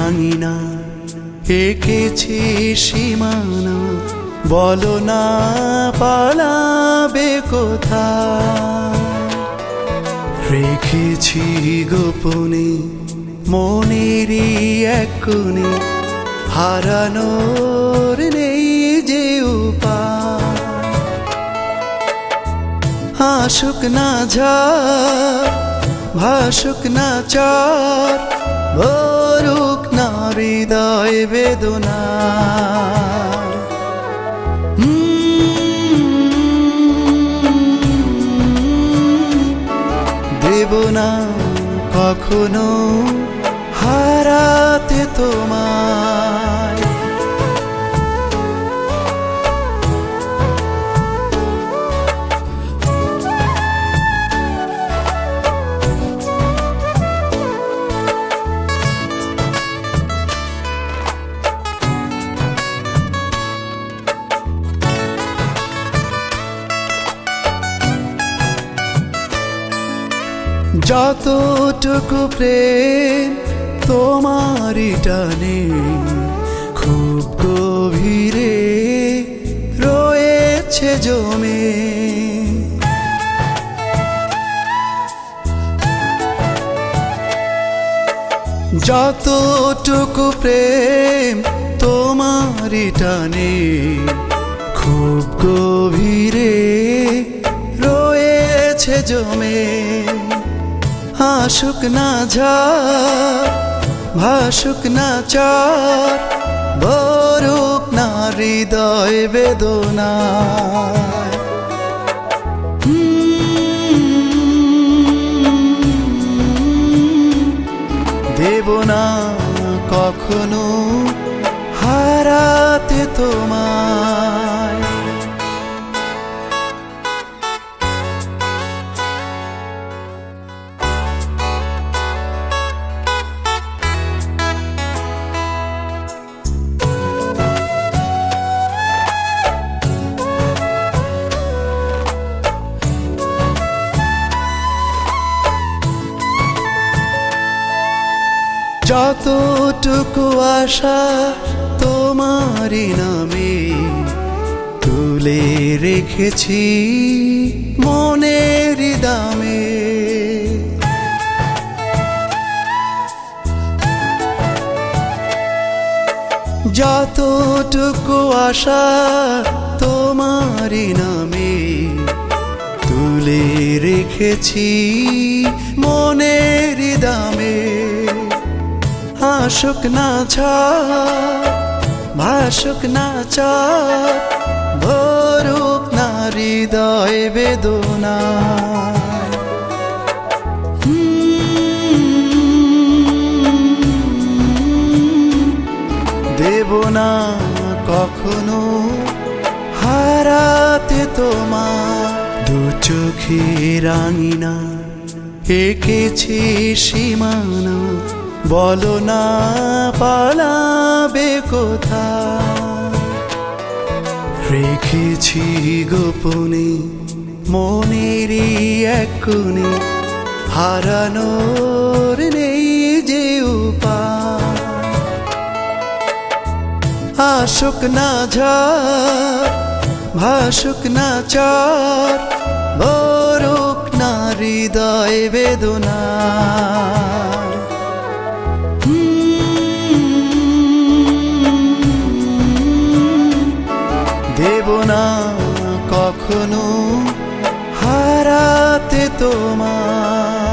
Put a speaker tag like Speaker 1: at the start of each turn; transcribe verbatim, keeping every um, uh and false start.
Speaker 1: রাঙিনা এঁকেছি সীমানা, বলো না পালাবে কোথায়। রেখেছি গোপনে মনেরই এক কোণে, হারানোর নেই যে উপায়। আসুক না ঝড়, ভাসুক না চর, ভরুক না হৃদয় বেদনা। দেব না কখনো হারাতে তোমায়। যতটুকু প্রেম তোমারই টানে, খুব গভীরে রয়েছে জমে। যতটুকু প্রেম তোমারই টানে, খুব গভীরে রয়েছে জমে। আসুক না ঝড়, ভাসুক না চর, ভরুক না হৃদয় বেদনা। দেব না কখনো হারাতে তোমায়। যতটুকু আশা তোমারই নামে, তুলে রেখেছি মনের দামে। যতটুকু আশা তোমারই নামে, তুলে রেখেছি মনের দামে। আসুক না ঝড়, ভাসুক না চর, ভরুক না হৃদয় বেদনা। দেব না কখনো হারাতে তোমার। দু চোখে রাঙিনা এঁকেছি সীমানা, বলো না পালাবে কোথায়। রেখেছি গোপনে মনেরই এক কোণে, হারানোর নেই যে উপায়। আসুক না ঝড়, ভাসুক না চর, ভরুক না হৃদয় বেদনা। দেব না কখনো হারাতে তোমায়।